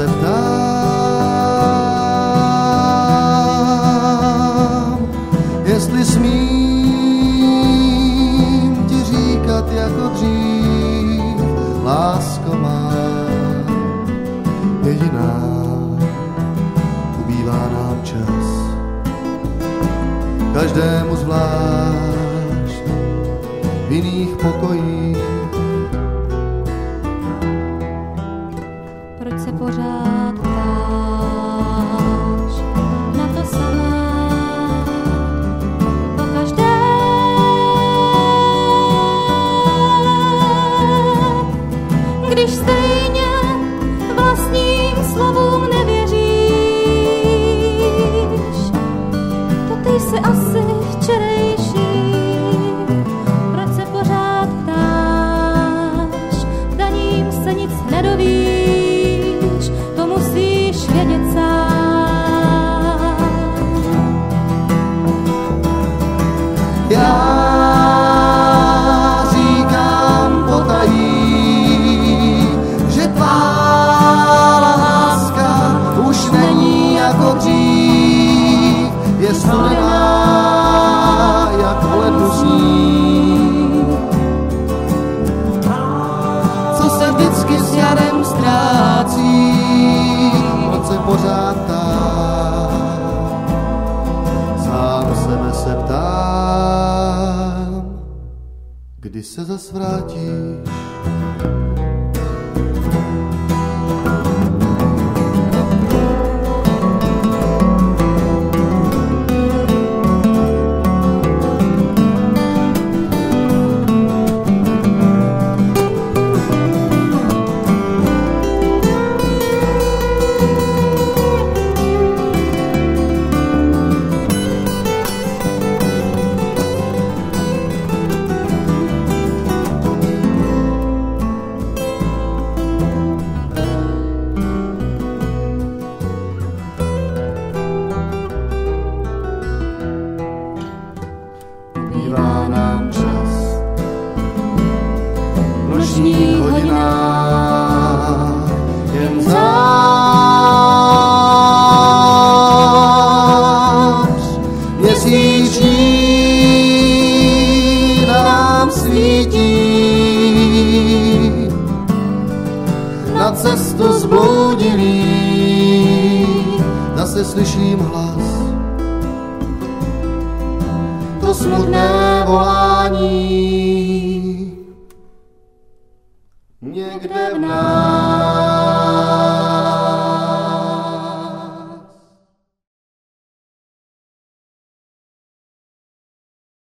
se ptám, jestli smím ti říkat jako dřív, lásko má jediná, ubývá nám čas, každému zvlášť v jiných pokojích. Proč se pořád ptáš na to samé? Pokaždé, když stejně vlastním slovům nevěříš, to ty jsi asi včerejší. Proč se pořád ptáš, za ním se nic nedovíš, to musíš vědět sám. Já říkám potají, že tvá láska už není jako dřív, je studená jak v lednu sníh. Co se vždycky s jarem ztrácí, proč se pořád ptám, sám sebe se ptám, kdy se zas vrátíš. Ubývá nám čas v nočních hodinách, jen zář měsíční nám svítí. Na cestu zbloudilý zase slyším hlas, to smutné volání někde v nás.